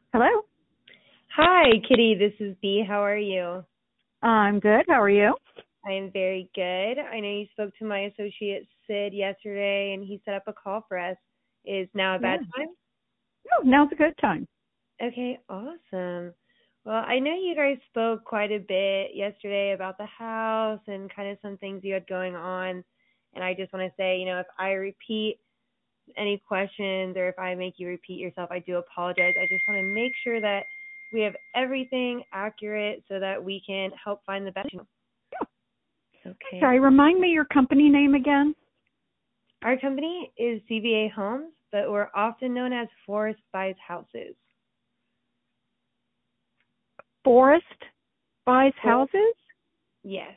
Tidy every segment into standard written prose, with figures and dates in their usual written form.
Hello. Hi, Kitty. This is Bee. How are you? I'm good. How are you? I am very good. I know you spoke to my associate Sid yesterday, and he set up a call for us. Is now a bad Yeah. time? No, now's a good time. Okay, awesome. Well, I know you guys spoke quite a bit yesterday about the house and kind of some things you had going on. And I just want to say, if I repeat any questions or if I make you repeat yourself, I do apologize. I just want to make sure that we have everything accurate so that we can help find the best. Yeah. Okay. Sorry, remind me your company name again. Our company is CVA Homes, but we're often known as Forest Buys Houses. Forest Buys Houses? Yes.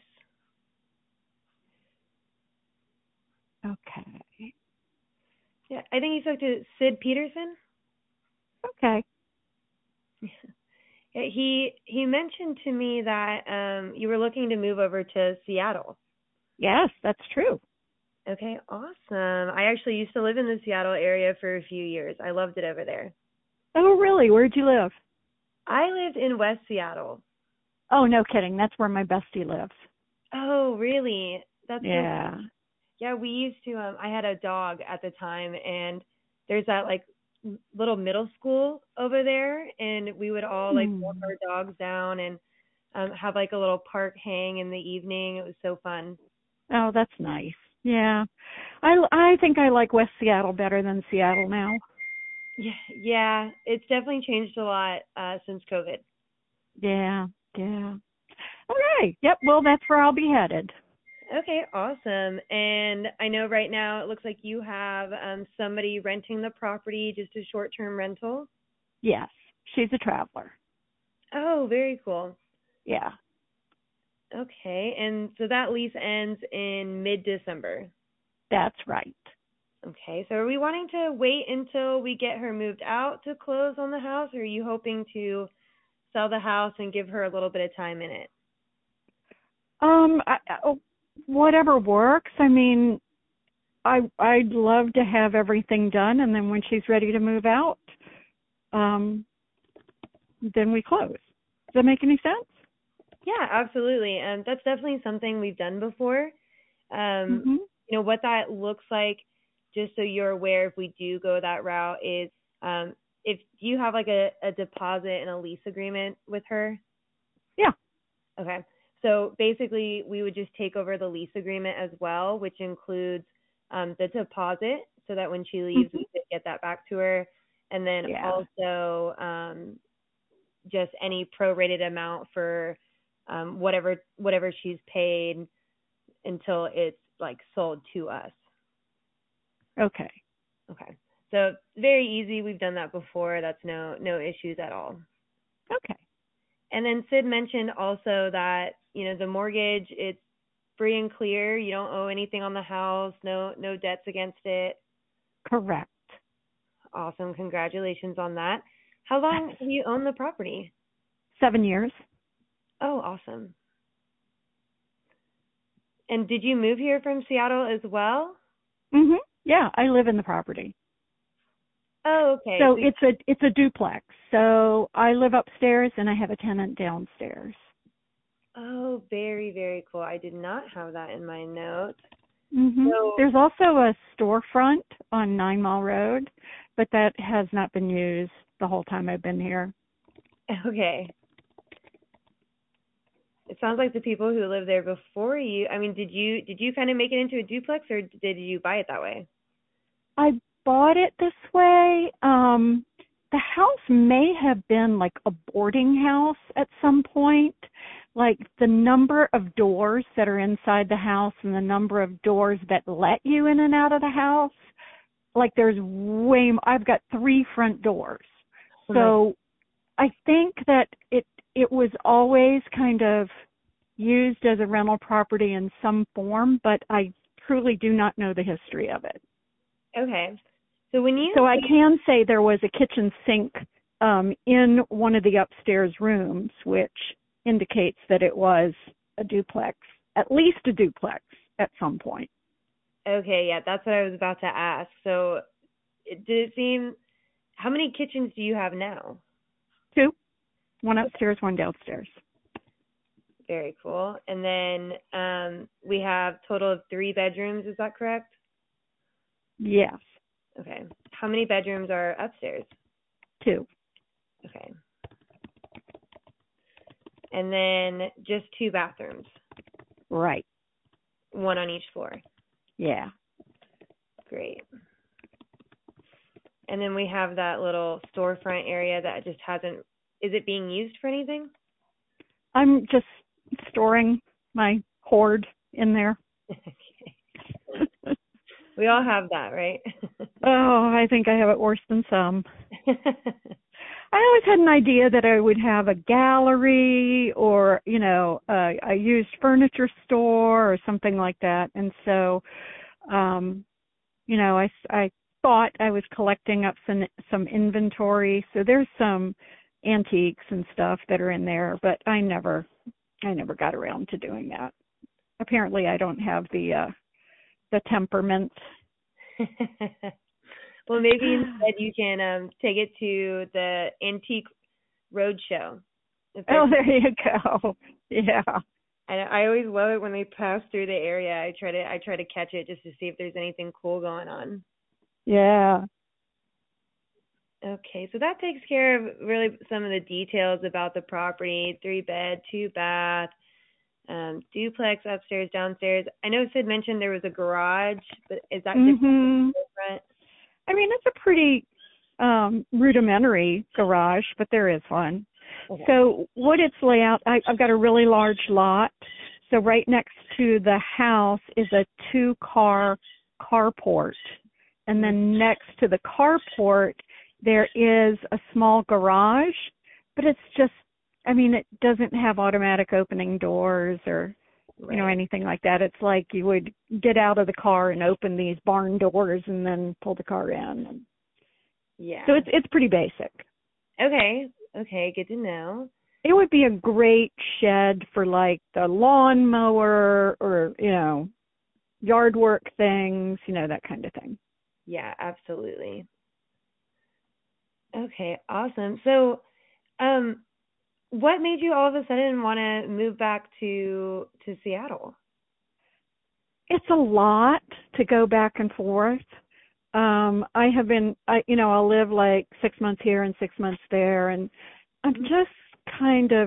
Okay. Yeah, I think you spoke to Sid Peterson. Okay. Yeah, he mentioned to me that you were looking to move over to Seattle. Yes, that's true. Okay, awesome. I actually used to live in the Seattle area for a few years. I loved it over there. Oh, really? Where'd you live? I lived in West Seattle. Oh, no kidding. That's where my bestie lives. Oh, really? That's so Yeah. cool. Yeah, we used to I had a dog at the time, and there's that like little middle school over there, and we would all like walk Hmm. our dogs down and have like a little park hang in the evening. It was so fun. Oh, that's nice. Yeah. I think I like West Seattle better than Seattle now. Yeah, it's definitely changed a lot since COVID. Yeah. Yeah. Okay. Yep. Well, that's where I'll be headed. Okay, awesome. And I know right now it looks like you have somebody renting the property, just a short-term rental. Yes. She's a traveler. Oh, very cool. Yeah. Okay, and so that lease ends in mid-December. That's right. Okay, so are we wanting to wait until we get her moved out to close on the house, or are you hoping to sell the house and give her a little bit of time in it? Whatever works. I mean, I'd love to have everything done, and then when she's ready to move out, um, then we close. Does that make any sense? Yeah, absolutely. That's definitely something we've done before. Um, Mhm. what that looks like, just so you're aware, if we do go that route, is if you have like a deposit and a lease agreement with her. Yeah. Okay. So basically, we would just take over the lease agreement as well, which includes the deposit, so that when she leaves, Mhm. we could get that back to her, and then Yeah. also just any prorated amount for whatever she's paid until it's like sold to us. Okay. Okay. So very easy. We've done that before. That's no issues at all. Okay. And then Sid mentioned also that, the mortgage, it's free and clear. You don't owe anything on the house, no debts against it. Correct. Awesome. Congratulations on that. How long have you owned the property? 7 years. Oh, awesome. And did you move here from Seattle as well? Mhm. Yeah, I live in the property. Oh, okay. So it's a duplex. So I live upstairs and I have a tenant downstairs. Oh, very, very cool. I did not have that in my notes. Mhm. So, There's also a storefront on 9 Mile Road, but that has not been used the whole time I've been here. okay. It sounds like the people who lived there before you, I mean, did you kind of make it into a duplex, or did you buy it that way? I bought it this way. The house may have been like a boarding house at some point. Like the number of doors that are inside the house and the number of doors that let you in and out of the house. Like there's I've got 3 front doors. Oh my, So I think that it was always kind of used as a rental property in some form, but I truly do not know the history of it. okay. So when you So I can say there was a kitchen sink in one of the upstairs rooms, which indicates that it was a duplex, at least a duplex at some point. Okay, yeah, that's what I was about to ask. So did it seem, how many kitchens do you have now? 2, one upstairs, one downstairs. Very cool. And then we have total of 3 bedrooms. Is that correct? Yes. Okay. How many bedrooms are upstairs? 2. Okay. And then just 2 bathrooms. Right. 1 on each floor. Yeah. Great. And then we have that little storefront area that just hasn't, is it being used for anything? I'm just storing my hoard in there. Okay. We all have that, right? Oh, I think I have it worse than some. I always had an idea that I would have a gallery or, a used furniture store or something like that. And so, I thought I was collecting up some inventory. So there's some antiques and stuff that are in there, but I never got around to doing that. Apparently I don't have the temperament. Well, maybe instead you can take it to the Antique Roadshow. Oh, there you go. Yeah. I always love it when they pass through the area. I try to catch it just to see if there's anything cool going on. Yeah. Okay, so that takes care of really some of the details about the property. 3 bed, 2 bath, duplex upstairs, downstairs. I know Sid mentioned there was a garage, but is that different? I mean, it's a pretty rudimentary garage, but there is one. Okay. So what its layout, I've got a really large lot. So right next to the house is a 2-car carport. And then next to the carport, there is a small garage, but it's just, it doesn't have automatic opening doors or, anything like that. It's like you would get out of the car and open these barn doors and then pull the car in. Yeah. So it's pretty basic. Okay, good to know. It would be a great shed for like the lawnmower or, yard work things, that kind of thing. Yeah, absolutely. Okay, awesome. So, what made you all of a sudden want to move back to Seattle? It's a lot to go back and forth. I'll live like 6 months here and 6 months there, and I'm just kind of,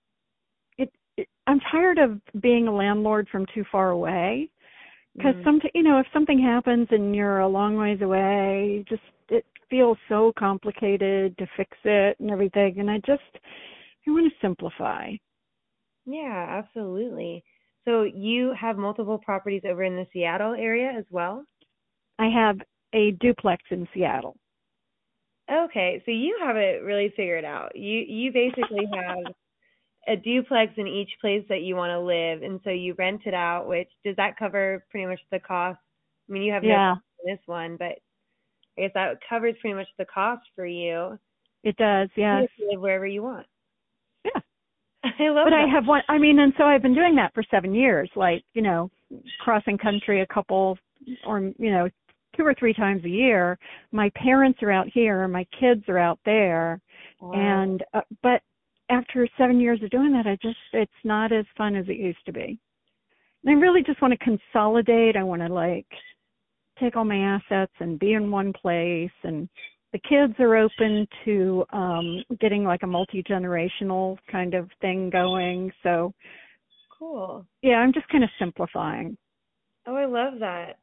I'm tired of being a landlord from too far away. Because if something happens and you're a long ways away, it feels so complicated to fix it and everything. And I want to simplify. Yeah, absolutely. So you have multiple properties over in the Seattle area as well? I have a duplex in Seattle. Okay, so you have it really figured out. You basically have a duplex in each place that you want to live, and so you rent it out, which, does that cover pretty much the cost? I mean, you have no cost in this one, but I guess that covers pretty much the cost for you. It does, yes. You live wherever you want. Yeah. I love but that. I have one, and so I've been doing that for 7 years, like, crossing country a couple or, 2 or 3 times a year. My parents are out here, my kids are out there. Wow. And, but after 7 years of doing that, it's not as fun as it used to be. And I really just want to consolidate. I want to take all my assets and be in one place. And the kids are open to getting like a multi-generational kind of thing going. So cool. Yeah, I'm just kind of simplifying. Oh, I love that.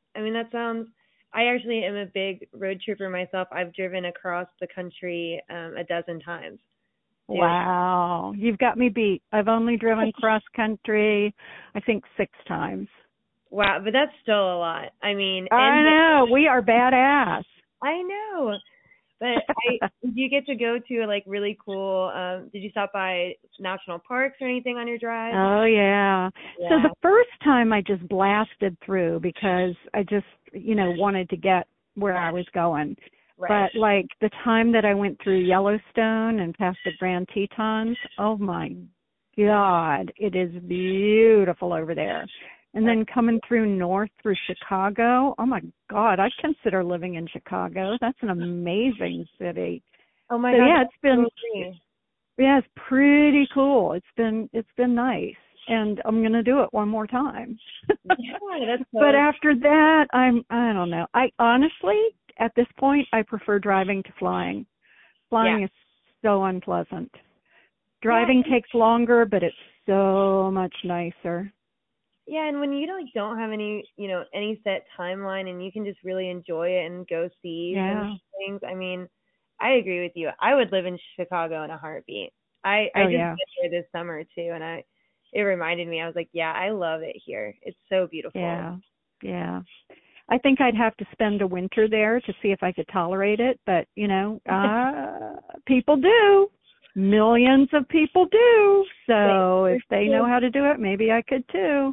I actually am a big road tripper myself. I've driven across the country a dozen times. Wow. You've got me beat. I've only driven cross country, I think 6 times. Wow, but that's still a lot. I know. We are badass. I know. But did you get to go to really cool, did you stop by national parks or anything on your drive? Oh, yeah. So the first time I just blasted through because I just, wanted to get where I was going. Right. But the time that I went through Yellowstone and past the Grand Tetons, oh my God, it is beautiful over there. And then coming north through Chicago, oh my God, I consider living in Chicago. That's an amazing city. Oh my God. Yeah, it's been Yeah, it's pretty cool. It's been nice, and I'm gonna do it one more time. Yeah, that's But so. after that, I don't know. I honestly, at this point, I prefer driving to flying. Yeah, Flying is so unpleasant. yeah, Driving takes longer, but it's so much nicer. yeah. And when you don't have any any set timeline, and you can just really enjoy it and go see some Yeah. things. I mean, I agree with you. I would live in Chicago in a heartbeat. I Oh just yeah. went here this summer too, and it reminded me. I was like, yeah, I love it here. It's so beautiful. Yeah. Yeah. I think I'd have to spend a winter there to see if I could tolerate it, but people do. Millions of people do. So if they know how to do it, maybe I could too.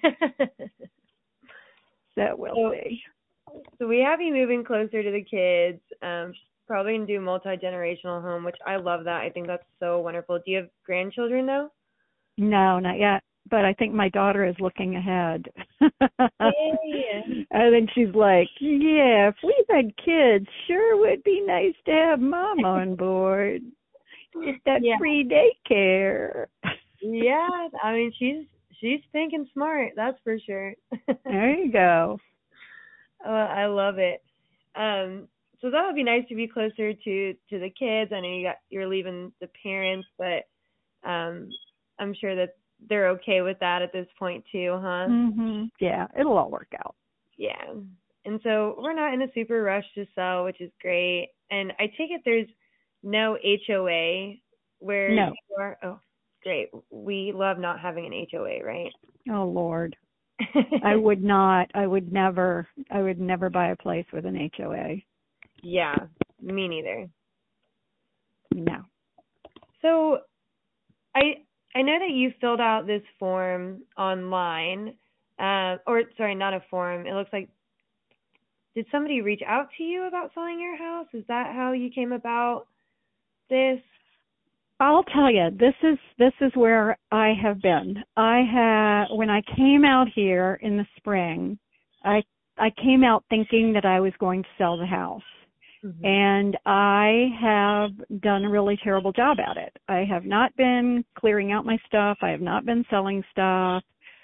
So we'll So, see. so we have you moving closer to the kids. Probably gonna do multi-generational home, which I love that. I think that's so wonderful. Do you have grandchildren though? No, not yet. But I think my daughter is looking ahead. Yay. I think she's like, yeah, if we've had kids, sure would be nice to have mom on board. Get that Yeah. free daycare. Yeah. I mean, she's thinking smart. That's for sure. There you go. Oh, I love it. So that would be nice to be closer to the kids. I know you're leaving the parents, but I'm sure that they're okay with that at this point too, huh? Yeah, it'll all work out. Yeah. And so we're not in a super rush to sell, which is great. And I take it there's no HOA where No. you are. Oh, great. We love not having an HOA, right? Oh Lord. I would not. I would never buy a place with an HOA. Yeah, me neither. No. So I know that you filled out this form online, or sorry, not a form. It looks like, did somebody reach out to you about selling your house? Is that how you came about this? I'll tell you, this is where I have been. When I came out here in the spring, I came out thinking that I was going to sell the house. Mm-hmm. And I have done a really terrible job at it. I have not been clearing out my stuff. I have not been selling stuff.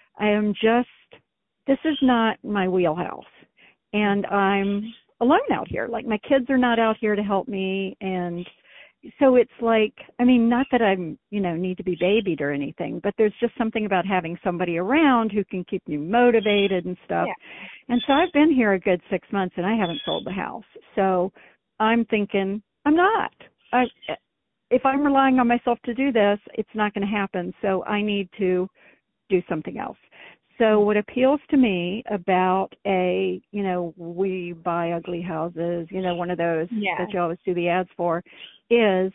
This is not my wheelhouse. And I'm alone out here. Like, my kids are not out here to help me. And so it's like, I mean, not that I'm, need to be babied or anything, but there's just something about having somebody around who can keep me motivated and stuff. Yeah. And so I've been here a good 6 months and I haven't sold the house. So I'm thinking, if I'm relying on myself to do this, it's not going to happen. So I need to do something else. So what appeals to me about we buy ugly houses, one of those that you always do the ads for, is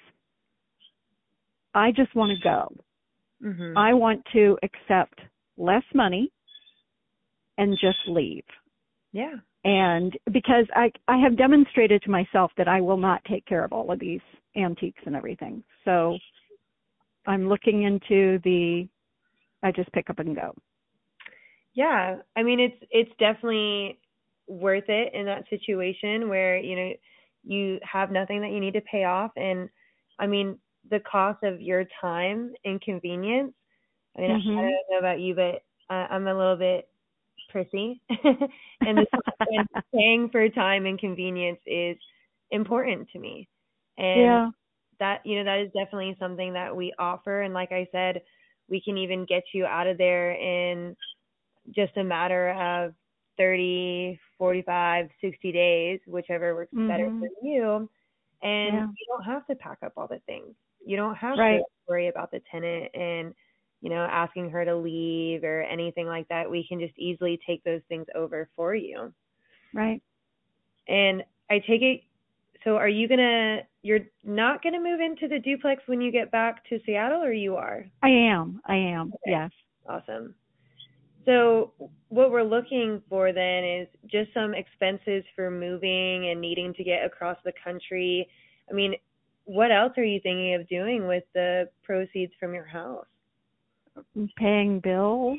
I just want to go. Mm-hmm. I want to accept less money and just leave. Yeah. And because I have demonstrated to myself that I will not take care of all of these antiques and everything. So I'm looking into I just pick up and go. Yeah. I mean, it's definitely worth it in that situation where, you have nothing that you need to pay off. And I mean, the cost of your time and convenience, I mean, I don't know about you, but I'm a little bit prissy and paying for time and convenience is important to me. And that, that is definitely something that we offer. And like I said, we can even get you out of there in just a matter of 30, 45, 60 days, whichever works better for you. And you don't have to pack up all the things. You don't have to worry about the tenant and, asking her to leave or anything like that. We can just easily take those things over for you. Right. And I take it, so you're not going to move into the duplex when you get back to Seattle, or you are? I am. Okay. Yes. Awesome. So what we're looking for then is just some expenses for moving and needing to get across the country. I mean, what else are you thinking of doing with the proceeds from your house? Paying bills.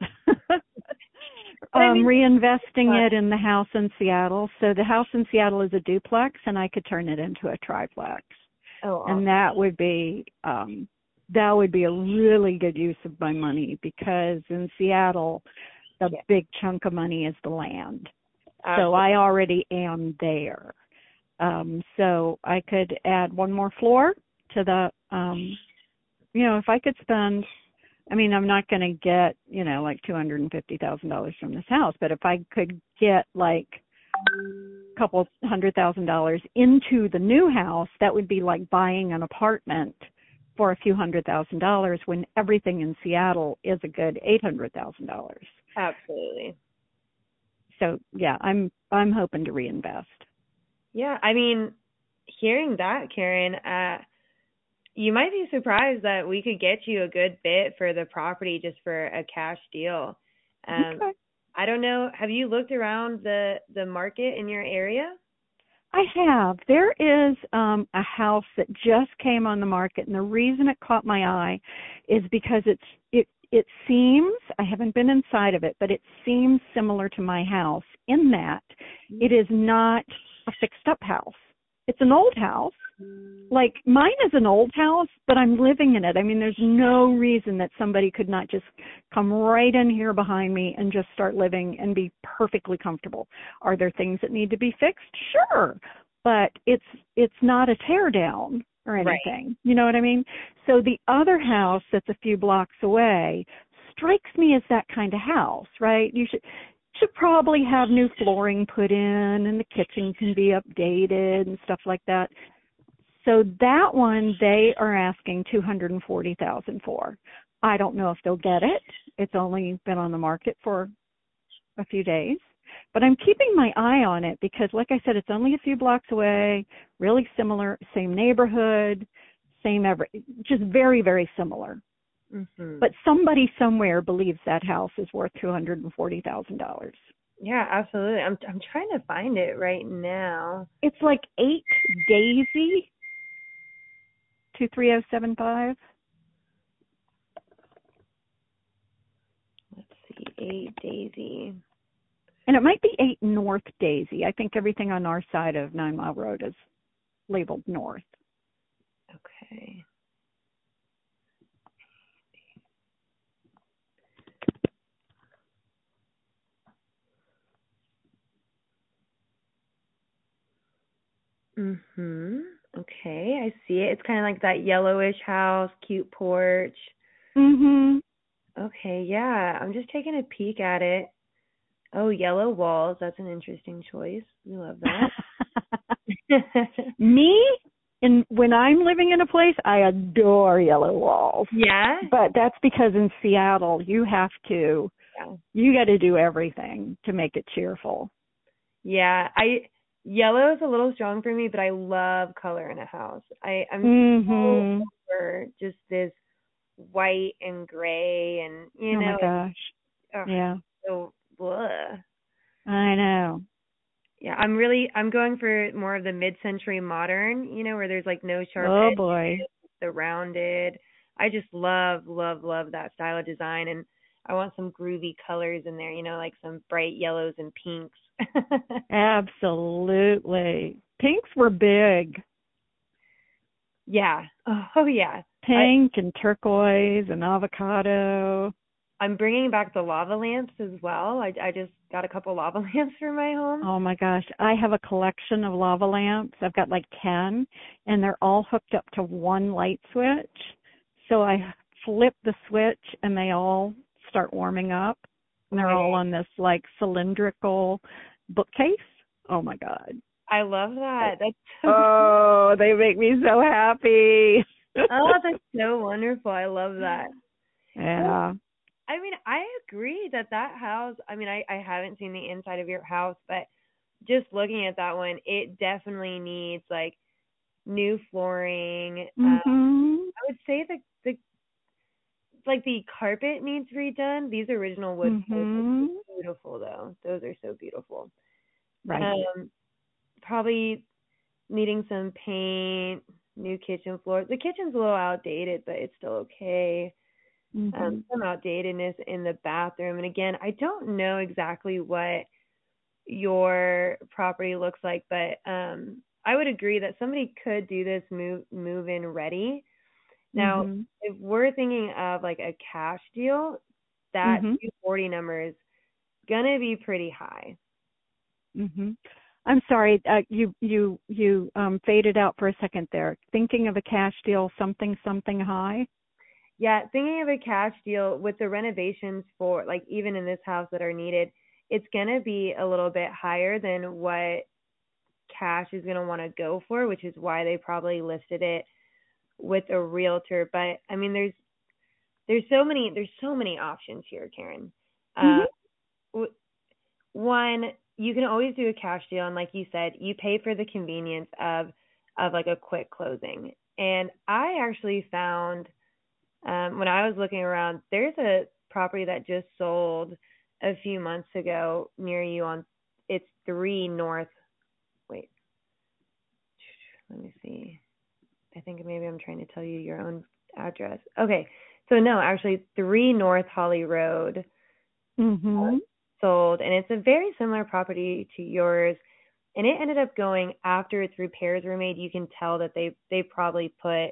Reinvesting it in the house in Seattle. So the house in Seattle is a duplex, and I could turn it into a triplex. Oh, And awesome. that would be a really good use of my money, because in Seattle the Yeah, big chunk of money is the land. So absolutely. I already am there. So I could add one more floor to the if I could spend, I mean, I'm not going to get, like $250,000 from this house, but if I could get like a couple $100,000 into the new house, that would be like buying an apartment for a few $100,000, when everything in Seattle is a good $800,000. Absolutely. So yeah, I'm hoping to reinvest. Yeah, I mean, hearing that, Karen, you might be surprised that we could get you a good bit for the property just for a cash deal. Okay. I don't know. Have you looked around the market in your area? I have. There is a house that just came on the market, and the reason it caught my eye is because it seems, I haven't been inside of it, but it seems similar to my house in that it is not a fixed up house. It's an old house. Like mine is an old house, but I'm living in it. I mean, there's no reason that somebody could not just come right in here behind me and just start living and be perfectly comfortable. Are there things that need to be fixed? Sure. But it's not a tear down or Right. anything. You know what I mean? So the other house that's a few blocks away strikes me as that kind of house, right? You should probably have new flooring put in, and the kitchen can be updated and stuff like that. So that one they are asking $240,000 for. I don't know if they'll get it. It's only been on the market for a few days, but I'm keeping my eye on it because, like I said, it's only a few blocks away. Really similar, same neighborhood, just very, very similar. Mhm. But somebody somewhere believes that house is worth $240,000. Yeah, absolutely. I'm trying to find it right now. It's like 8 Daisy 23075. Let's see, 8 Daisy. And it might be 8 North Daisy. I think everything on our side of 9 Mile Road is labeled north. Okay. Mhm. Okay, I see it. It's kind of like that yellowish house, cute porch. Mhm. Okay, yeah. I'm just taking a peek at it. Oh, yellow walls. That's an interesting choice. We love that. Me, when I'm living in a place, I adore yellow walls. Yeah? But that's because in Seattle, you got to do everything to make it cheerful. Yeah. Yellow is a little strong for me, but I love color in a house. I'm so Mhm. over just this white and gray and Oh my gosh. ugh, Yeah. so blah. I know. Yeah, I'm going for more of the mid-century modern, where there's like no sharp Oh edges, boy. the rounded. I just love, love, love that style of design, and I want some groovy colors in there, like some bright yellows and pinks. Absolutely. Pinks were big. Yeah. Oh yeah. Pink and turquoise and avocado. I'm bringing back the lava lamps as well. I just got a couple lava lamps for my home. Oh my gosh, I have a collection of lava lamps. I've got like 10, and they're all hooked up to one light switch. So I flip the switch and they all start warming up. And they're Right. all on this like cylindrical bookcase. Oh my God. I love that. That's so Oh, they make me so happy. Oh, that's so wonderful. I love that. Yeah. I mean, I agree that house, I mean, I haven't seen the inside of your house, but just looking at that one, it definitely needs like new flooring. Mhm. I would say the like the carpet needs redone. These original wood floors Mhm. are beautiful though. Those are so beautiful. Right. Um, Probably needing some paint, new kitchen floor. The kitchen's a little outdated, but it's still okay. Mhm. Some outdatedness in the bathroom. And again, I don't know exactly what your property looks like, but I would agree that somebody could do this move in ready. Now, Mhm. if we're thinking of like a cash deal, that Mhm. 240 number is gonna be pretty high. Mhm. I'm sorry. You faded out for a second there. Thinking of a cash deal, something high. Yeah, thinking of a cash deal with the renovations for like even in this house that are needed, it's gonna be a little bit higher than what cash is gonna want to go for, which is why they probably listed it with a realtor. But I mean, there's so many options here, Karen. Uh, Mhm. One, you can always do a cash deal, and like you said, you pay for the convenience of like a quick closing. And I actually found when I was looking around, there's a property that just sold a few months ago near you on it's 3 North. Wait, let me see. I think maybe I'm trying to tell you your own address. Okay, so no, actually 3 North Holly Road Mhm. sold, and it's a very similar property to yours. And it ended up going after its repairs were made. You can tell that they probably put,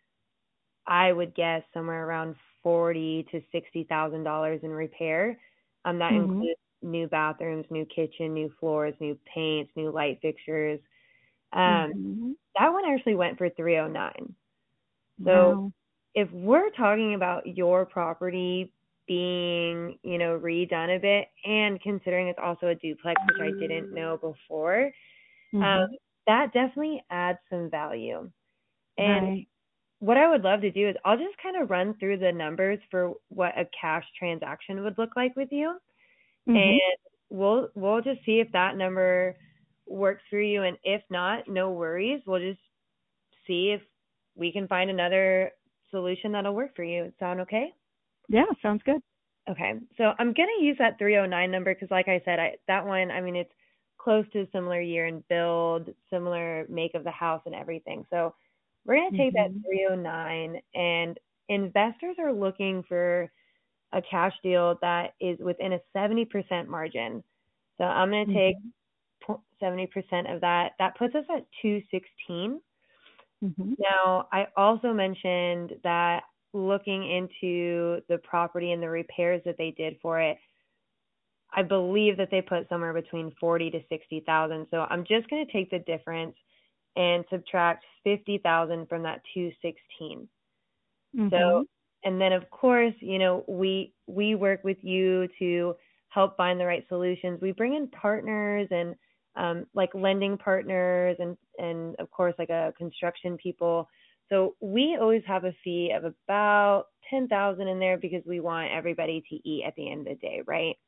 I would guess, somewhere around $40,000 to $60,000 in repair. That Mhm. includes new bathrooms, new kitchen, new floors, new paints, new light fixtures. Mhm. That one actually went for 309. So Wow. if we're talking about your property being, redone a bit, and considering it's also a duplex, which I didn't know before, um, Mhm. that definitely adds some value. And Right. what I would love to do is I'll just kind of run through the numbers for what a cash transaction would look like with you, Mhm. and we'll just see if that number works for you. And if not, no worries. We'll just see if we can find another solution that'll work for you. Sound okay? Yeah, sounds good. Okay. So I'm going to use that 309 number because, like I said, that one, I mean, it's close to a similar year in build, similar make of the house and everything. So we're going to take that Mhm. 309, and investors are looking for a cash deal that is within a 70% margin. So I'm going to take Mhm. 70% of that. That puts us at 216. Mhm. Now, I also mentioned that looking into the property and the repairs that they did for it, I believe that they put somewhere between 40 to 60,000. So I'm just going to take the difference and subtract 50,000 from that 216. So, Mhm. and then of course, we work with you to help find the right solutions. We bring in partners and like lending partners and of course like a construction people. So we always have a fee of about 10,000 in there because we want everybody to eat at the end of the day, right?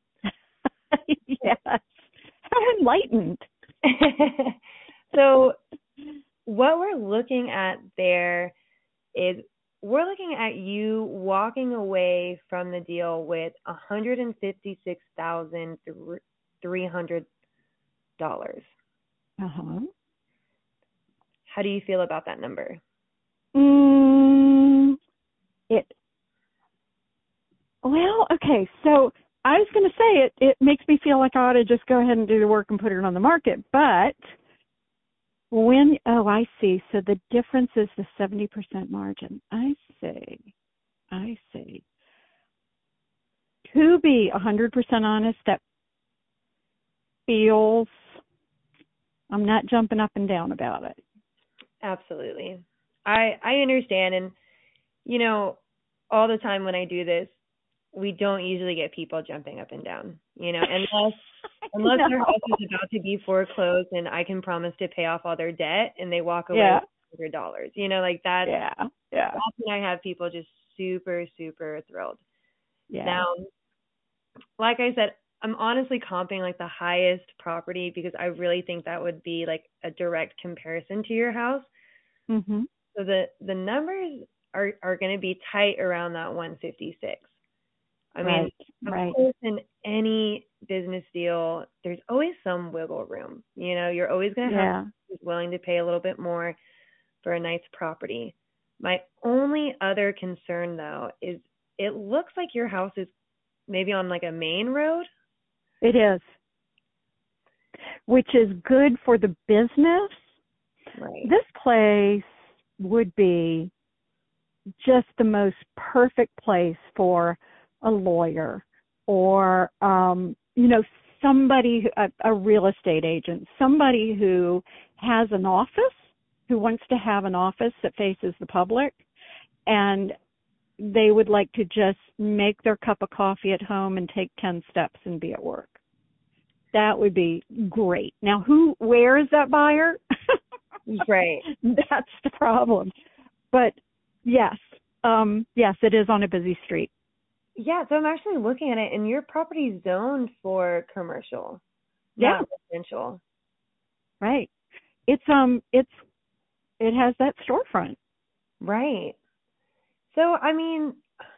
Yes. How enlightened. So what we're looking at there is we're looking at you walking away from the deal with $156,300. Uh-huh. How do you feel about that number? Mm, it well, okay. So I was going to say it makes me feel like I ought to just go ahead and do the work and put it on the market, but I see. So the difference is the 70% margin. I see. I see. To be 100% honest, that feels, I'm not jumping up and down about it. Absolutely. I understand, and you know, all the time when I do this, we don't usually get people jumping up and down, unless their No. house is about to be foreclosed and I can promise to pay off all their debt and they walk away Yeah. with $100. Like that's Yeah. Yeah. when I have people just super, super thrilled. Yeah. Now, like I said, I'm honestly comping like the highest property because I really think that would be like a direct comparison to your house. Mhm. So the numbers are going to be tight around that 156. I mean, Right. of Right. course, in any business deal, there's always some wiggle room. You're always going to have Yeah. who's willing to pay a little bit more for a nice property. My only other concern, though, is it looks like your house is maybe on like a main road. It is, which is good for the business, Right. This place would be just the most perfect place for a lawyer or, somebody, a real estate agent, somebody who has an office, who wants to have an office that faces the public, and they would like to just make their cup of coffee at home and take 10 steps and be at work. That would be great. Now, where is that buyer? Right. That's the problem. But yes, it is on a busy street. Yeah, so I'm actually looking at it, and your property is zoned for commercial, Yeah, not residential. right. It has that storefront. Right. So, I mean,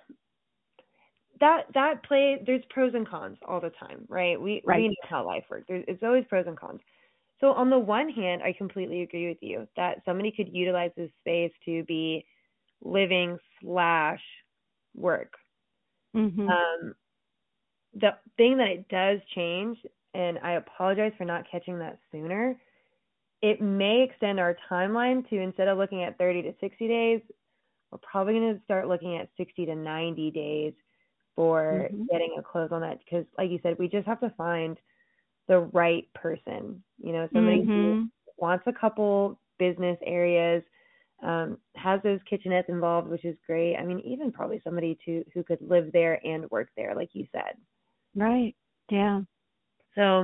that play, there's pros and cons all the time, right? We know how life works. It's always pros and cons. So on the one hand, I completely agree with you that somebody could utilize this space to be living / work. Mm-hmm. The thing that it does change, and I apologize for not catching that sooner, it may extend our timeline to, instead of looking at 30 to 60 days, we're probably going to start looking at 60 to 90 days for getting a close on that. Because like you said, we just have to find the right person, somebody who wants a couple business areas, has those kitchenettes involved, which is great. I mean, even probably somebody who could live there and work there, like you said. Right. Yeah. So,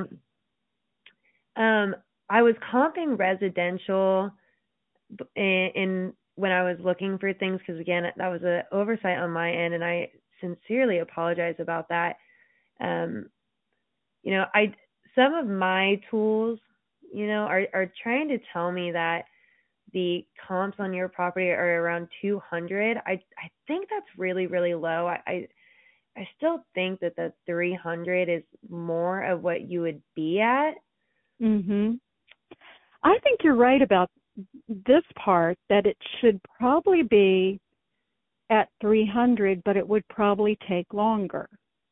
I was comping residential in when I was looking for things, because again, that was an oversight on my end, and I sincerely apologize about that. Some of my tools, are trying to tell me that the comps on your property are around 200. I think that's really, really low. I still think that the 300 is more of what you would be at. I think you're right about this part, that it should probably be at 300, but it would probably take longer.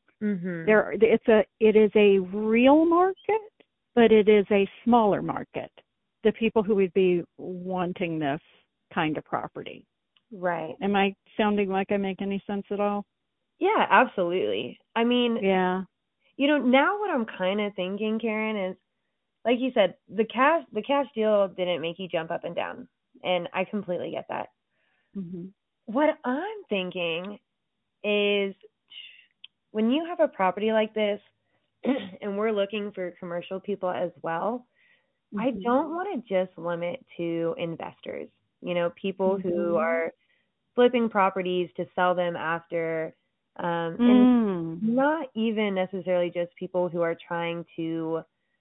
It is a real market, but it is a smaller market. The people who would be wanting this kind of property. Right. Am I sounding like I make any sense at all? Yeah, absolutely. I mean, yeah. Now what I'm kind of thinking, Karen, is, like you said, the cash deal didn't make you jump up and down, and I completely get that. What I'm thinking is, when you have a property like this, and we're looking for commercial people as well, I don't want to just limit to investors, people who are flipping properties to sell them after, and not even necessarily just people who are trying to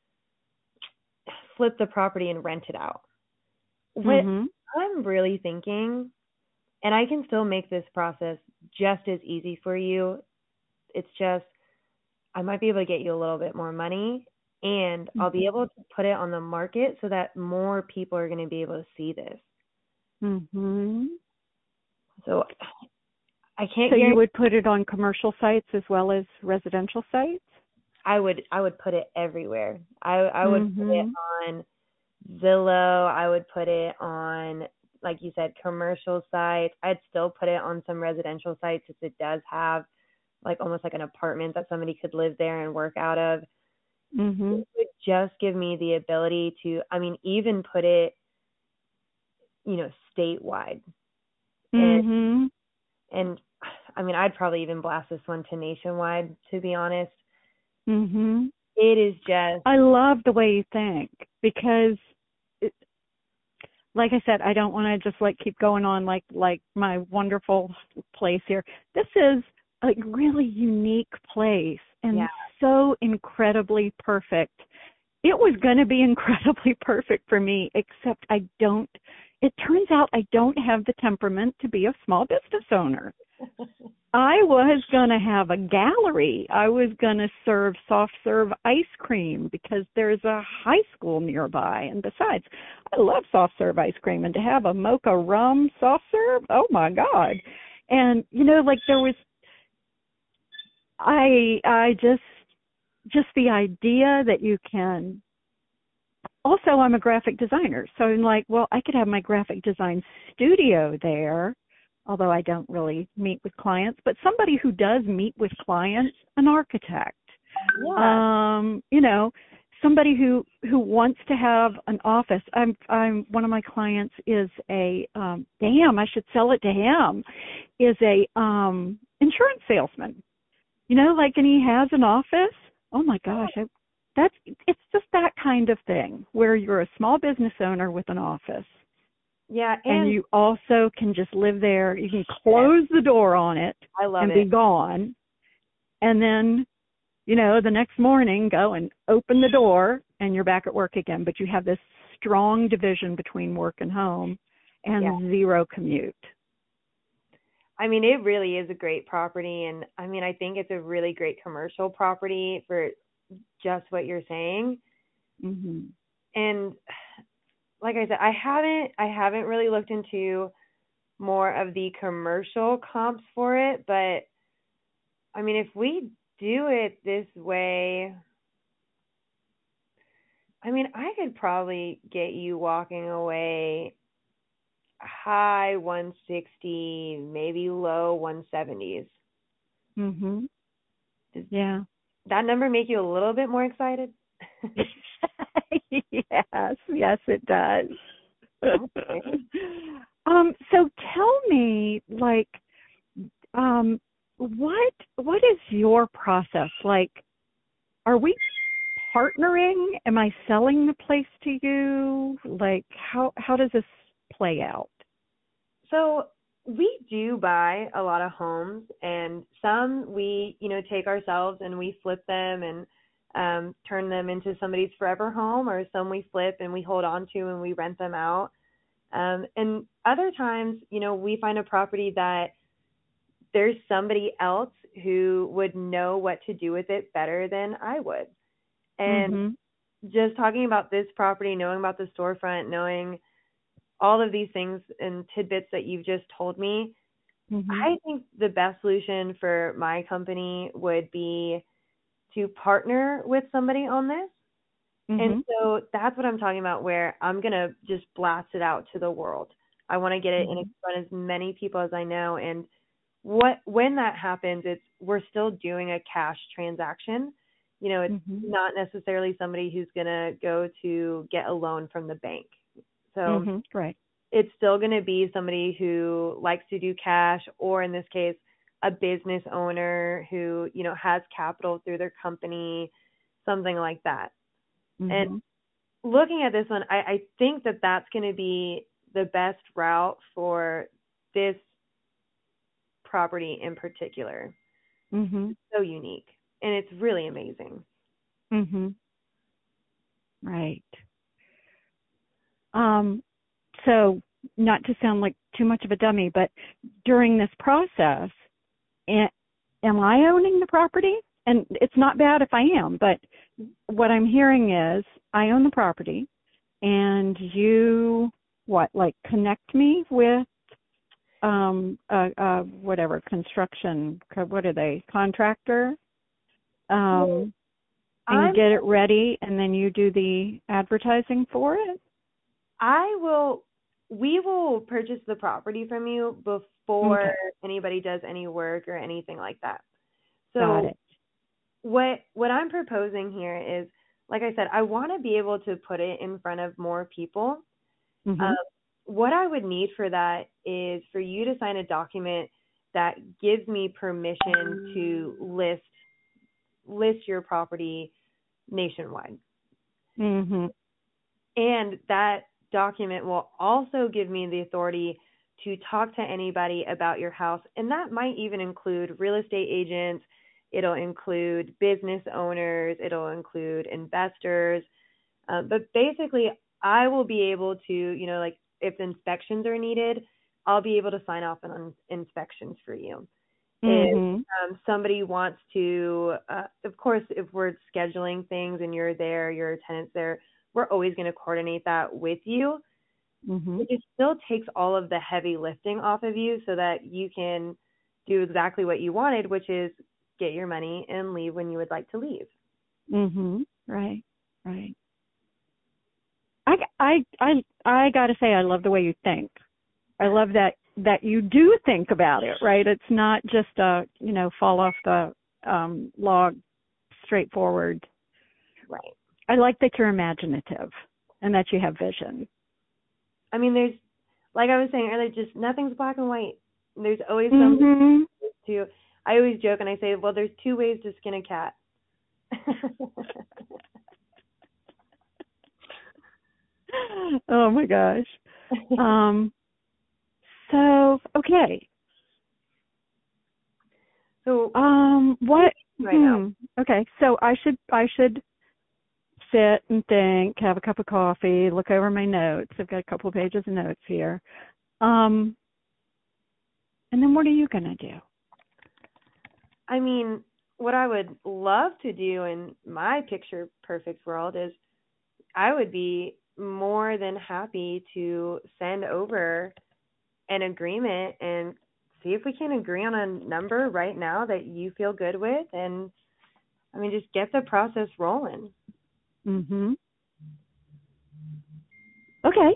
flip the property and rent it out. What I'm really thinking, and I can still make this process just as easy for you, it's just, I might be able to get you a little bit more money, and I'll be able to put it on the market so that more people are going to be able to see this. So I can't. So you would put it on commercial sites as well as residential sites? I would put it everywhere. I would put it on Zillow. I would put it on, like you said, commercial sites. I'd still put it on some residential sites if it does have almost like an apartment that somebody could live there and work out of. It would just give me the ability to, even put it, statewide. And I'd probably even blast this one to nationwide, to be honest. It is just, I love the way you think, because like I said, I don't want to just keep going on like my wonderful place here. This is a really unique place, and so incredibly perfect. It was going to be incredibly perfect for me, except it turns out I don't have the temperament to be a small business owner. I was going to have a gallery. I was going to serve soft serve ice cream because there's a high school nearby. And besides, I love soft serve ice cream. And to have a mocha rum soft serve, oh my God. And, there was, I just the idea that you can also I'm a graphic designer. So I'm like, well, I could have my graphic design studio there, although I don't really meet with clients, but somebody who does meet with clients, an architect. Yeah. You know, somebody who wants to have an office. I'm one of my clients is a damn, I should sell it to him. Is a insurance salesman. You know, like, and he has an office. Oh my gosh, it's just that kind of thing where you're a small business owner with an office. Yeah, And and you also can just live there. You can close the door on it I love and it. be gone. And then, you know, the next morning go and open the door and you're back at work again. But you have this strong division between work and home and zero commute. I mean, it really is a great property, and I mean, I think it's a really great commercial property for just what you're saying. Mhm. And like I said, I haven't really looked into more of the commercial comps for it, but I mean, if we do it this way, I mean, I could probably get you walking away high 160, maybe low 170s. Mhm. Does Yeah. that number make you a little bit more excited? Yes, it does. Okay. So tell me, like, what is your process? Like, are we partnering? Am I selling the place to you? Like, how does this play out? So we do buy a lot of homes, and some we, take ourselves and we flip them and turn them into somebody's forever home, or some we flip and we hold on to and we rent them out. And other times, we find a property that there's somebody else who would know what to do with it better than I would. And Mhm. just talking about this property, knowing about the storefront, knowing all of these things and tidbits that you've just told me, Mhm. I think the best solution for my company would be to partner with somebody on this. And Mhm. so that's what I'm talking about, where I'm going to just blast it out to the world. I want to get it in Mhm. front of as many people as I know. And when that happens, we're still doing a cash transaction. It's Mhm. not necessarily somebody who's going to go to get a loan from the bank. So Mhm. Right. it's still going to be somebody who likes to do cash, or in this case, a business owner who, has capital through their company, something like that. And Mhm. looking at this one, I think that that's going to be the best route for this property in particular. Mhm. So unique, and it's really amazing. Mhm. Right. Um, so not to sound like too much of a dummy, but during this process, a- am I owning the property? And it's not bad if I am, but what I'm hearing is I own the property and you like connect me with whatever construction, what are they, contractor? Well, Um and you I'm get it ready and then you do the advertising for it? I will we will purchase the property from you before Okay, anybody does any work or anything like that. got So it. what I'm proposing here is, like I said, I want to be able to put it in front of more people. Um, Mhm. what I would need for that is for you to sign a document that gives me permission to list your property nationwide. Mhm. And that document will also give me the authority to talk to anybody about your house. And that might even include real estate agents. It'll include business owners. It'll include investors. But basically, I will be able to, like if inspections are needed, I'll be able to sign off on inspections for you. If Mhm. somebody wants to, of course, if we're scheduling things and you're there, your tenant's there, we're always going to coordinate that with you. Mhm. It still takes all of the heavy lifting off of you so that you can do exactly what you wanted, which is get your money and leave when you would like to leave. Mhm. Right. Right. I got to say I love the way you think. I love that you do think about it, right? It's not just a, fall off the log straightforward. Right. I like that you're imaginative and that you have vision. I mean, there's, like I was saying earlier, just nothing's black and white. There's always something to. I always joke and I say, well, there's two ways to skin a cat. Oh my gosh. So okay. So what? Right now. Okay, so I should sit and think, have a cup of coffee, look over my notes. I've got a couple of pages of notes here. And then what are you gonna do? I mean, what I would love to do in my picture perfect world is I would be more than happy to send over an agreement and see if we can agree on a number right now that you feel good with, and I mean, just get the process rolling. Mhm. Okay.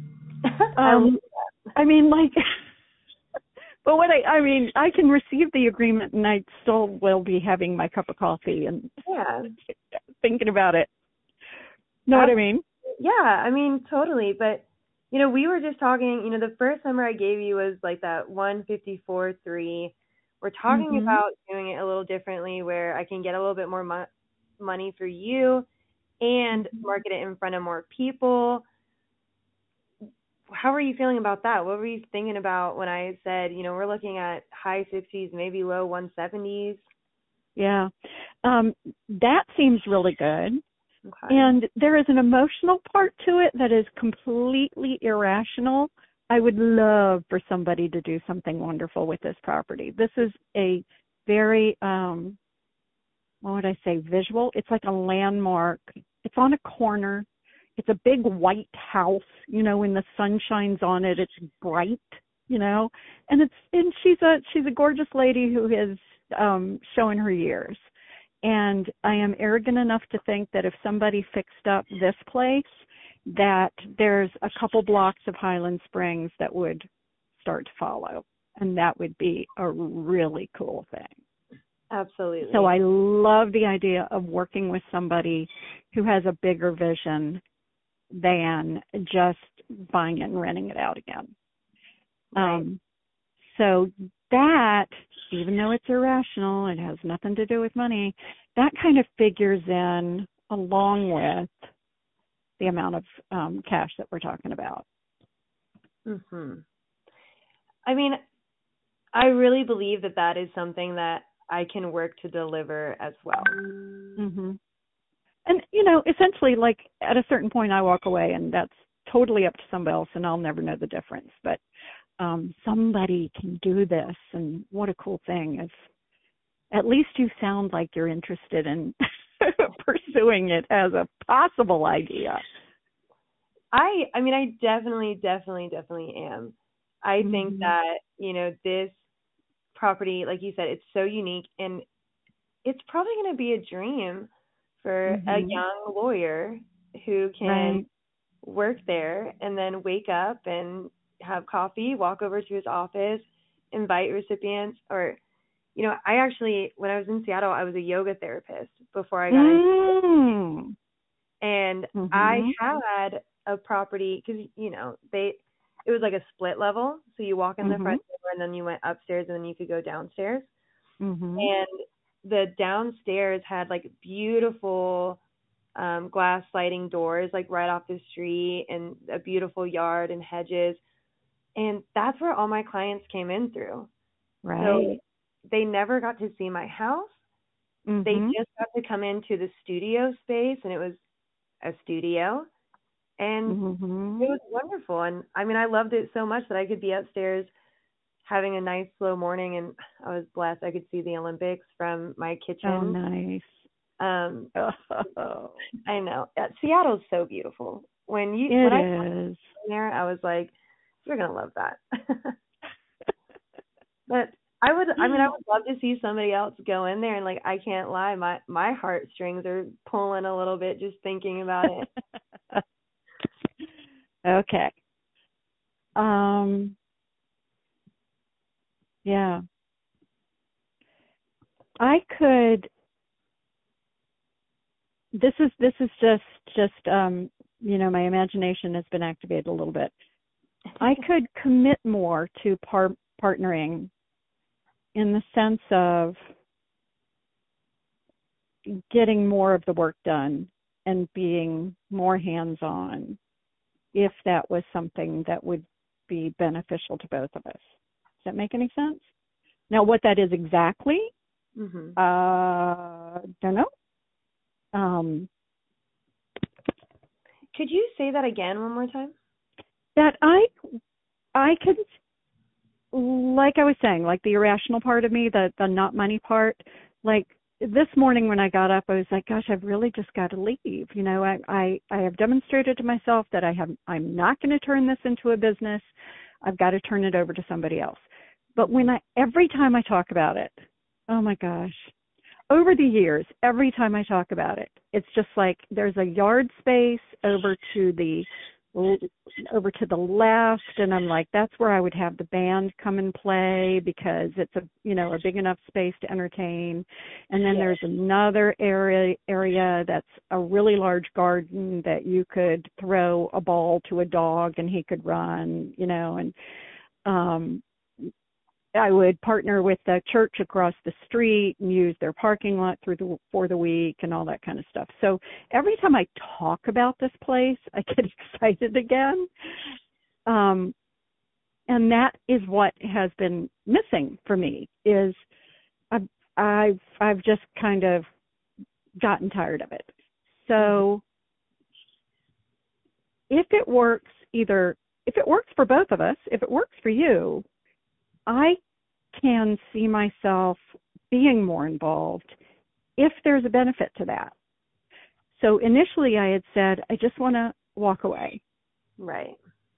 I mean, like, but what I mean, I can receive the agreement, and I still will be having my cup of coffee and thinking about it. Know what I mean? Yeah, I mean, totally. But, we were just talking, the first number I gave you was like that 154.3. We're talking about doing it a little differently where I can get a little bit more money for you and market it in front of more people. How are you feeling about that? What were you thinking about when I said, we're looking at high 60s, maybe low 170s? Yeah. That seems really good. Okay. And there is an emotional part to it that is completely irrational. I would love for somebody to do something wonderful with this property. This is a very, what would I say, visual. It's like a landmark. It's on a corner. It's a big white house, when the sun shines on it, it's bright, and she's a gorgeous lady who is showing her years. And I am arrogant enough to think that if somebody fixed up this place, that there's a couple blocks of Highland Springs that would start to follow, and that would be a really cool thing. Absolutely. So I love the idea of working with somebody who has a bigger vision than just buying it and renting it out again. Right. So that, even though it's irrational, it has nothing to do with money, that kind of figures in along with the amount of cash that we're talking about. I mean, I really believe that is something that I can work to deliver as well. And, essentially, like, at a certain point I walk away, and that's totally up to somebody else, and I'll never know the difference. But somebody can do this, and what a cool thing. If at least you sound like you're interested in pursuing it as a possible idea. I mean, I definitely am. I think that, this property, like you said, it's so unique, and it's probably going to be a dream for a young lawyer who can work there and then wake up and have coffee, walk over to his office, invite recipients, or, I actually, when I was in Seattle, I was a yoga therapist before I got into it. And I had a property, because, it was like a split level. So you walk in the front door and then you went upstairs and then you could go downstairs. And the downstairs had like beautiful glass sliding doors, like right off the street, and a beautiful yard and hedges. And that's where all my clients came in through. Right. So they never got to see my house. They just got to come into the studio space, and it was a studio. And it was wonderful. And I mean, I loved it so much that I could be upstairs having a nice slow morning, and I was blessed. I could see the Olympics from my kitchen. Oh, nice. I know. Seattle's so beautiful. When I was there, I was like, you're going to love that. But I would love to see somebody else go in there, and like, I can't lie, my heartstrings are pulling a little bit just thinking about it. Okay. Um, yeah. I could this is just my imagination has been activated a little bit. I could commit more to partnering in the sense of getting more of the work done and being more hands-on if that was something that would be beneficial to both of us. Does that make any sense? Now, what that is exactly, Mhm. don't know. Um, Could you say that again one more time? that I could, like I was saying, like the irrational part of me, the not money part, like this morning when I got up, I was like, gosh, I've really just got to leave. I have demonstrated to myself that I'm not going to turn this into a business. I've got to turn it over to somebody else. But every time I talk about it, oh my gosh, over the years, every time I talk about it, it's just like there's a yard space over to the left, and I'm like, that's where I would have the band come and play because it's a big enough space to entertain. And then there's another area that's a really large garden that you could throw a ball to a dog and he could run, and um I would partner with the church across the street and use their parking lot for the week and all that kind of stuff. So every time I talk about this place, I get excited again. And that is what has been missing for me is I've just kind of gotten tired of it. So if it works for both of us, if it works for you, I can see myself being more involved if there's a benefit to that. So initially I had said, I just want to walk away. Right.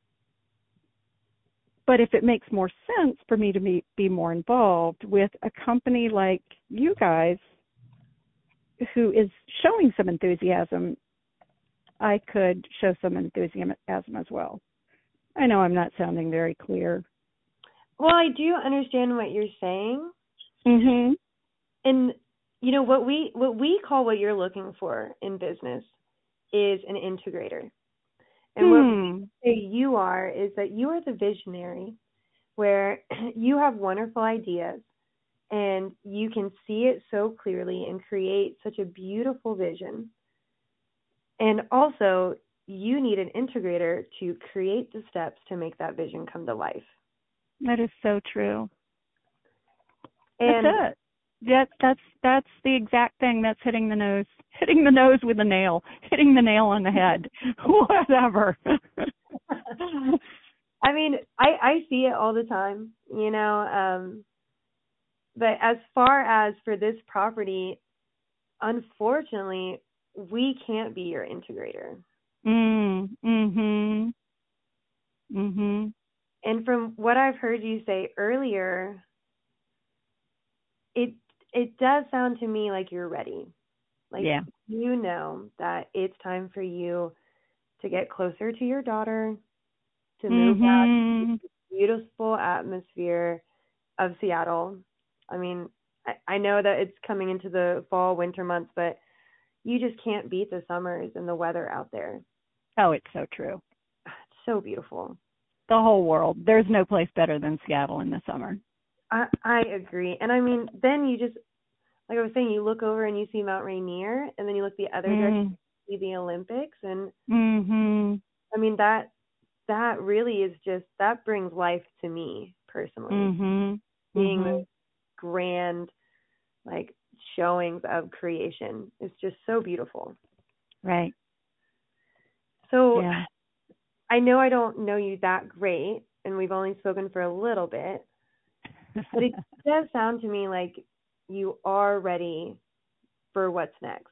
But if it makes more sense for me to be more involved with a company like you guys who is showing some enthusiasm, I could show some enthusiasm as well. I know I'm not sounding very clear. Well, I do understand what you're saying. Mhm. And what we call what you're looking for in business is an integrator. And what we say you are is that you are the visionary where you have wonderful ideas and you can see it so clearly and create such a beautiful vision. And also, you need an integrator to create the steps to make that vision come to life. That is so true. And that's it. That's the exact thing. That's hitting the nose with a nail, hitting the nail on the head, whatever. I mean, I see it all the time, but as far as for this property, unfortunately, we can't be your integrator. Mhm. And from what I've heard you say earlier, it does sound to me like you're ready. Like you know that it's time for you to get closer to your daughter, to move back to the beautiful atmosphere of Seattle. I mean, I know that it's coming into the fall, winter months, but you just can't beat the summers and the weather out there. Oh, it's so true. It's so beautiful. The whole world. There's no place better than Seattle in the summer. I agree. And I mean, then you just, like I was saying, you look over and you see Mount Rainier, and then you look the other direction, you see the Olympics, and I mean that really is just, that brings life to me personally. Seeing the grand like showings of creation is just so beautiful. Right. So I know I don't know you that great, and we've only spoken for a little bit, but it does sound to me like you are ready for what's next.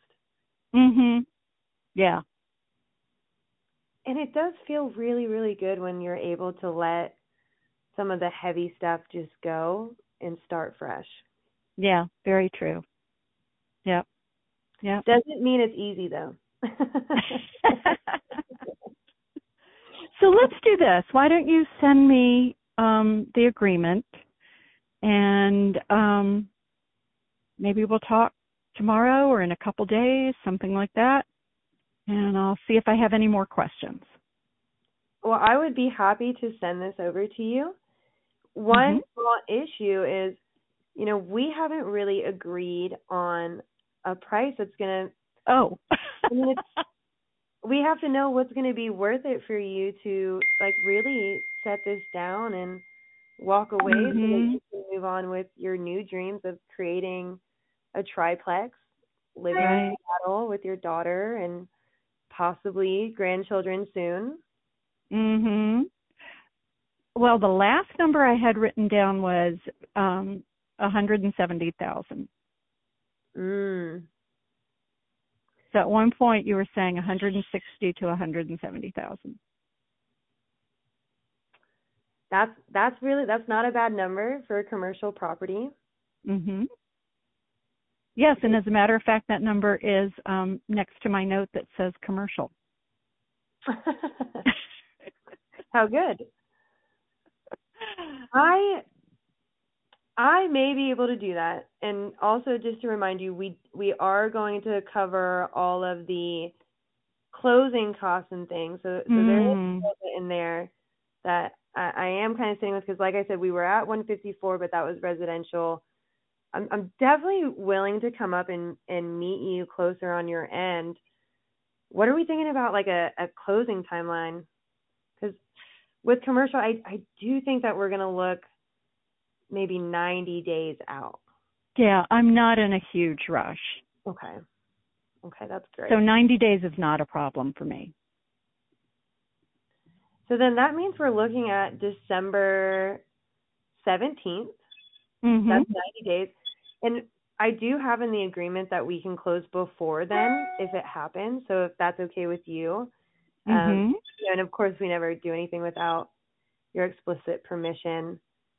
Yeah. And it does feel really, really good when you're able to let some of the heavy stuff just go and start fresh. Yeah, very true. Yep. Doesn't mean it's easy though. So let's do this. Why don't you send me the agreement, and maybe we'll talk tomorrow or in a couple days, something like that, and I'll see if I have any more questions. Well, I would be happy to send this over to you. One small issue is, we haven't really agreed on a price that's going to, we have to know what's going to be worth it for you to, really set this down and walk away so that you can move on with your new dreams of creating a triplex, living in Seattle with your daughter and possibly grandchildren soon. Well, the last number I had written down was $170,000. So at one point you were saying $160,000 to $170,000. That's not a bad number for a commercial property. Yes, and as a matter of fact, that number is next to my note that says commercial. How good. I may be able to do that. And also, just to remind you, we are going to cover all of the closing costs and things. So there is a little bit in there that I am kind of sitting with, because like I said, we were at 154, but that was residential. I'm definitely willing to come up and meet you closer on your end. What are we thinking about, like a closing timeline? Because with commercial, I do think that we're going to look maybe 90 days out. Yeah, I'm not in a huge rush. Okay, that's great. So 90 days is not a problem for me. So then that means we're looking at December 17th. That's 90 days. And I do have in the agreement that we can close before then if it happens. So if that's okay with you. And of course, we never do anything without your explicit permission.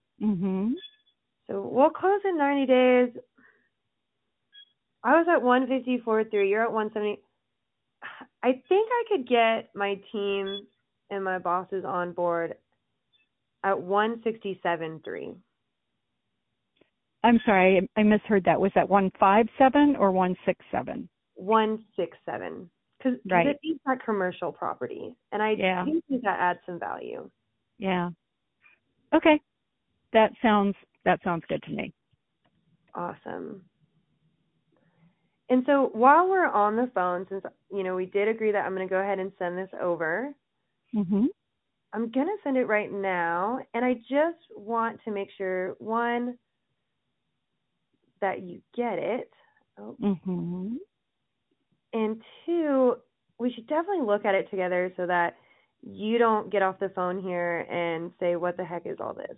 So we'll close in 90 days. I was at 154.3. You're at 170. I think I could get my team and my bosses on board at 167.3. I'm sorry, I misheard that. Was that 157 or 167? 167. Because it is that commercial property, and I do think that adds some value. Yeah. Okay. That sounds good to me. Awesome. And so while we're on the phone, since we did agree that I'm going to go ahead and send this over, I'm going to send it right now, and I just want to make sure, one, that you get it. And two, we should definitely look at it together so that you don't get off the phone here and say, what the heck is all this?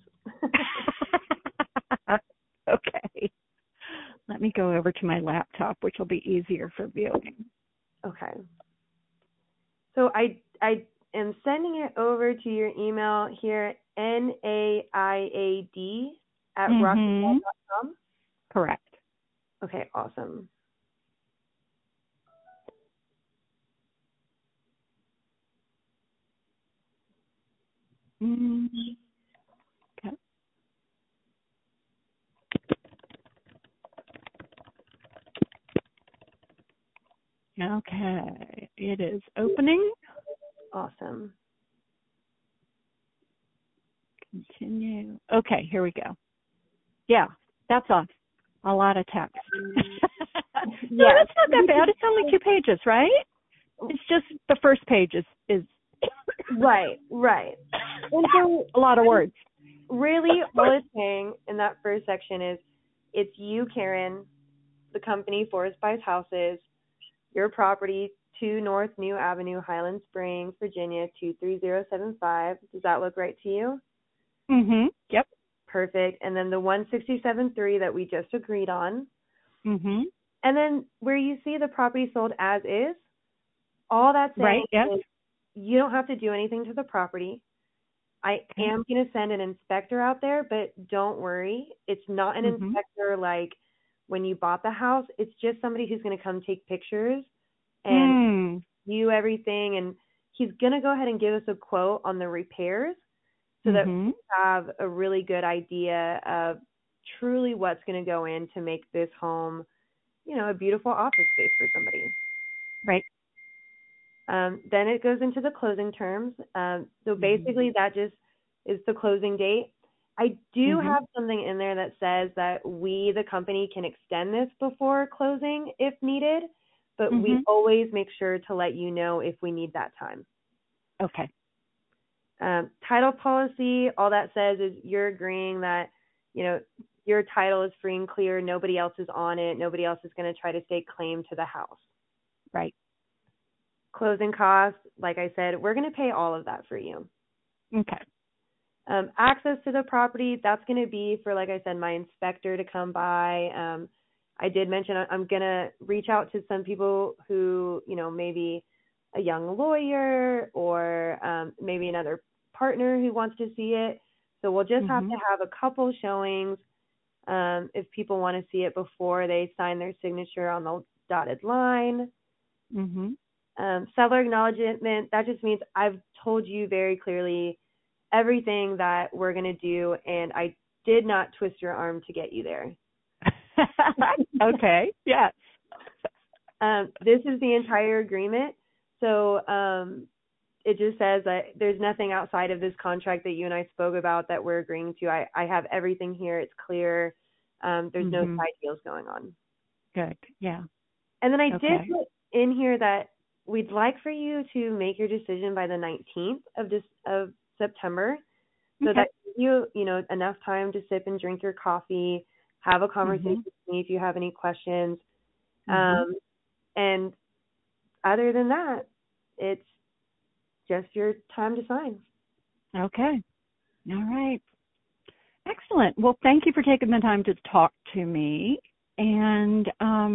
Okay. Let me go over to my laptop, which will be easier for viewing. Okay. So I am sending it over to your email here, NAIAD@rocketwall.com. Correct. Okay, awesome. Okay. Okay, it is opening. Awesome. Continue. Okay, here we go. Yeah, that's a lot of text. No, that's not that bad. It's only 2 pages, right? It's just the first page is Right. And so a lot of words. Really, all it's saying in that first section is, it's you, Karen, the company Forest Buys Houses, your property, 2 North New Avenue, Highland Springs, Virginia, 23075. Does that look right to you? Yep. Perfect. And then the 167.3 that we just agreed on. And then where you see the property sold as is, all that's saying is you don't have to do anything to the property. I am going to send an inspector out there, but don't worry. It's not an inspector like when you bought the house. It's just somebody who's going to come take pictures and view everything and he's going to go ahead and give us a quote on the repairs so that we have a really good idea of truly what's going to go in to make this home, a beautiful office space for somebody. Right. Then it goes into the closing terms. So basically that just is the closing date. I do have something in there that says that we, the company, can extend this before closing if needed, but we always make sure to let you know if we need that time. Okay. Title policy, all that says is you're agreeing that, your title is free and clear. Nobody else is on it. Nobody else is going to try to stake claim to the house. Right. Closing costs, like I said, we're going to pay all of that for you. Okay. Access to the property, that's going to be for, like I said, my inspector to come by. I did mention I'm going to reach out to some people who, maybe a young lawyer or maybe another partner who wants to see it. So we'll just have to have a couple showings if people want to see it before they sign their signature on the dotted line. Seller acknowledgement, that just means I've told you very clearly everything that we're going to do, and I did not twist your arm to get you there. Okay, yes. This is the entire agreement. So it just says that there's nothing outside of this contract that you and I spoke about that we're agreeing to. I have everything here. It's clear. There's no side deals going on. Good, yeah. And then I did put in here that we'd like for you to make your decision by the 19th of September, so that you enough time to sip and drink your coffee, have a conversation with me if you have any questions. And other than that, it's just your time to sign. Okay. All right. Excellent. Well, thank you for taking the time to talk to me. And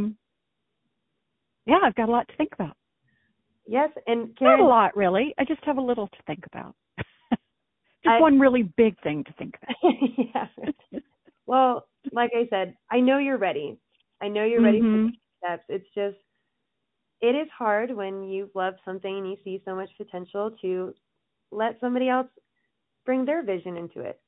I've got a lot to think about. Yes, and Karen, not a lot, really. I just have a little to think about. One really big thing to think about. Yeah. Well, like I said, I know you're ready. I know you're ready for the steps. It's just, it is hard when you've loved something and you see so much potential to let somebody else bring their vision into it.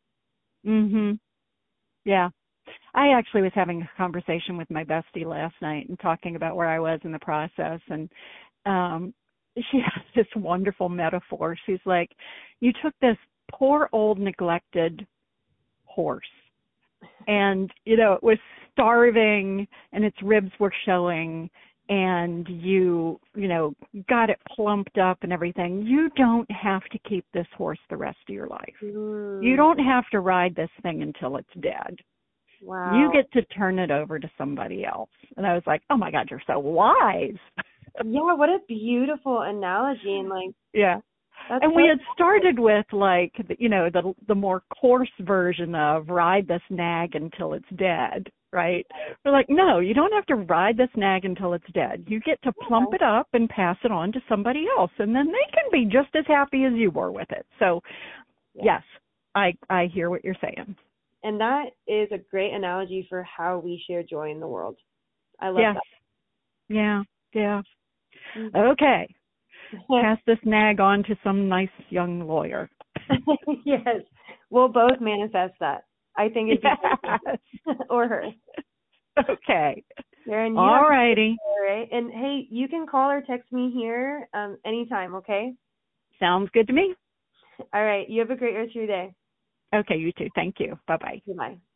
Yeah. I actually was having a conversation with my bestie last night and talking about where I was in the process, and she has this wonderful metaphor. She's like, you took this poor old neglected horse and, it was starving and its ribs were showing, and you got it plumped up and everything. You don't have to keep this horse the rest of your life. You don't have to ride this thing until it's dead. Wow. You get to turn it over to somebody else. And I was like, oh my God, you're so wise. Yeah, what a beautiful analogy. And and we had started with the more coarse version of ride this nag until it's dead, right? We're like, no, you don't have to ride this nag until it's dead. You get to plump it up and pass it on to somebody else, and then they can be just as happy as you were with it. So, yes, I hear what you're saying. And that is a great analogy for how we share joy in the world. I love that. Yeah. Okay. Pass this nag on to some nice young lawyer. Yes. We'll both manifest that. I think it's or her. Okay. Karen, all righty. Right. And hey, you can call or text me here anytime, okay? Sounds good to me. All right. You have a great rest of your day. Okay, you too. Thank you. Bye-bye. Goodbye.